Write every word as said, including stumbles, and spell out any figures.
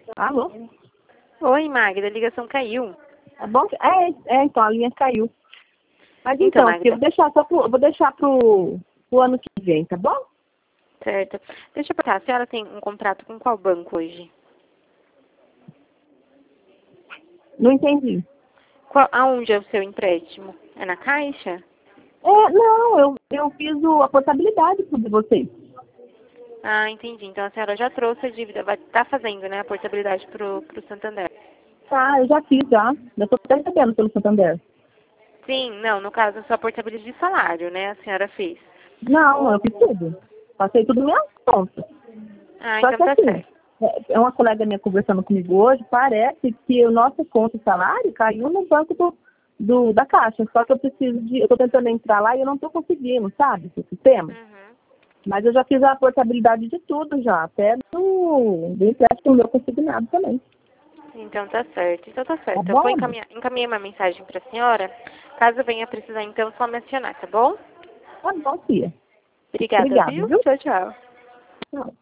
Alô? Oi, Magda, a ligação caiu. É bom que... É, é, então, a linha caiu. Mas então, Então, filho, eu vou deixar só pro, eu vou deixar pro, pro ano que vem, tá bom? certo. Deixa eu perguntar, a senhora tem um contrato com qual banco hoje? Não entendi. Qual, aonde é o seu empréstimo? É na Caixa? É, não, eu, eu fiz o, a portabilidade de vocês. Ah, entendi. Então a senhora já trouxe a dívida, vai estar fazendo, né, a portabilidade pro, pro Santander. Tá, eu já fiz, já. Já tô até recebendo pelo Santander. Sim, não, no caso a sua portabilidade de salário, né, a senhora fez. Não, O- eu fiz tudo. Passei tudo minha conta. Ah, Só então que tá assim, certo. é é uma colega minha conversando comigo hoje, parece que o nosso conta de salário caiu no banco do, do, da Caixa. Só que eu preciso de. Eu tô tentando entrar lá e eu não tô conseguindo, sabe? Esse sistema. Uhum. Mas eu já fiz a portabilidade de tudo já, até do, do empréstimo meu consignado também. Então tá certo. Então tá Tá certo. Eu bom, vou amor? encaminhar, encaminhar uma mensagem pra senhora. Caso venha precisar, então, só mencionar, tá bom? Tá bom, tia. Obrigada, Obrigado, viu? viu? Tchau, tchau. Tchau.